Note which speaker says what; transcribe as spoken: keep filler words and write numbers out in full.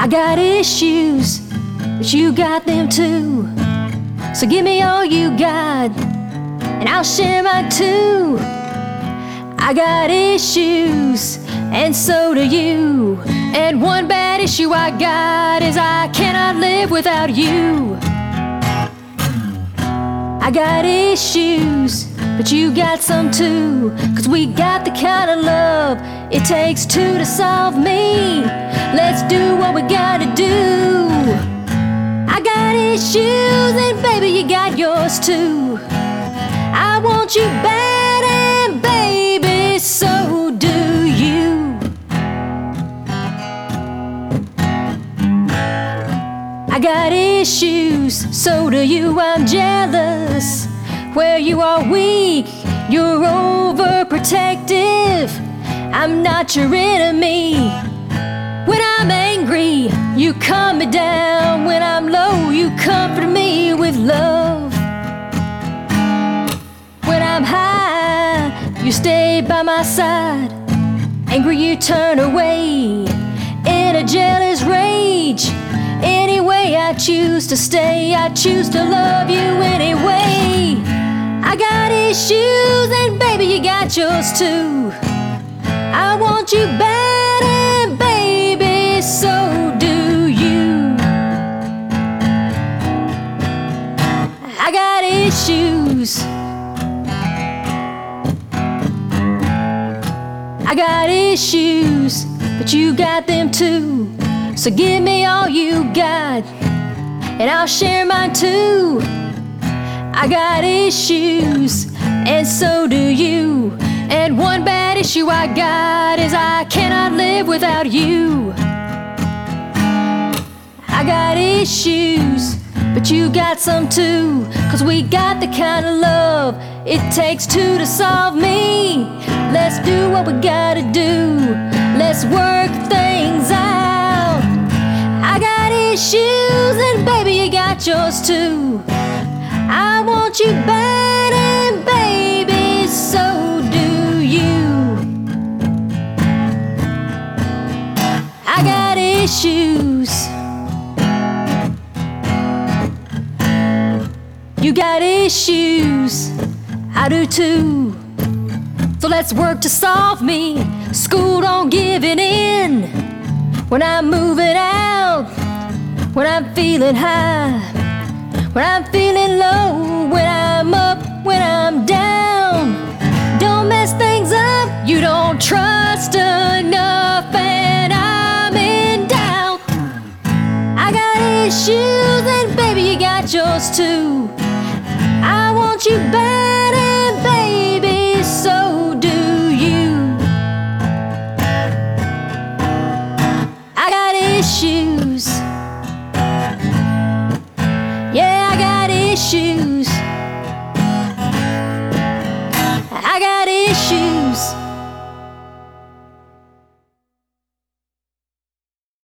Speaker 1: I got issues, but you got them too. So give me all you got, and I'll share mine too. I got issues, and so do you. And one bad issue I got is I cannot live without you. I got issues, but you got some too. Cause we got the kind of love it takes two to solve me. Let's do what we gotta do. I got issues, and baby, you got yours too. I want you bad, and baby, so do you. I got issues, so do you. I'm jealous where you are weak, you're overprotective. I'm not your enemy. When I'm angry, you calm me down. When I'm low, you comfort me with love. When I'm high, you stay by my side. Angry, you turn away in a jealous rage. Anyway, I choose to stay. I choose to love you anyway. I got issues, and baby, you got yours too. I want you bad, and baby, so do you. I got issues. I got issues, but you got them too. So give me all you got, and I'll share mine too. I got issues, and so do you. And one bad issue I got is I cannot live without you. I got issues, but you got some too. Cause we got the kind of love it takes two to solve me. Let's do what we gotta do. Let's work things out. I got issues, and baby, you got yours too. I want you bad, and baby, so do you. I got issues. You got issues. I do too. So let's work to solve me. School on giving in. When I'm moving out, when I'm feeling high, when I'm feeling low, when I'm up, when I'm down. Don't mess things up. You don't trust enough, and I'm in doubt. I got issues, and baby, you got yours too. I want you bad, and baby, so do you. I got issues. Yeah, I got issues.